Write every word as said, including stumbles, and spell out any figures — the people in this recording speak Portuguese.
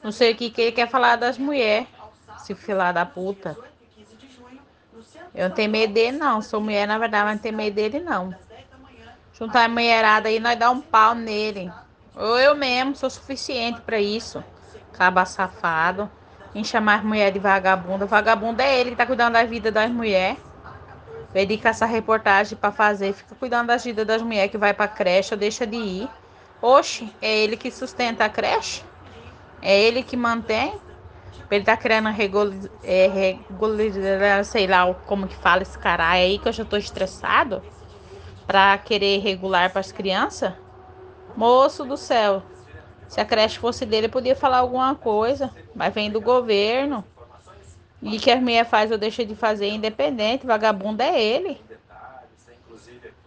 Não sei o que, que ele quer falar das mulheres. Esse filho da puta. Eu não tenho medo dele, não. Sou mulher, na verdade, mas não tenho medo dele, não. Juntar a mulherada aí, nós dá um pau nele. Ou eu mesmo sou suficiente pra isso. Caba safado. Em chamar as mulheres de vagabunda. Vagabunda é ele que tá cuidando da vida das mulheres. Dedica essa reportagem pra fazer. Fica cuidando da vida das mulheres que vai pra creche ou deixa de ir. Oxe, é ele que sustenta a creche? É ele que mantém? Ele tá querendo regularizar, é, regularizar, sei lá como que fala esse caralho aí, que eu já tô estressado. Pra querer regular pras crianças? Moço do céu. Se a creche fosse dele, podia falar alguma coisa. Mas vem do governo. E que as mulheres faz ou deixa de fazer independente. Vagabundo é ele.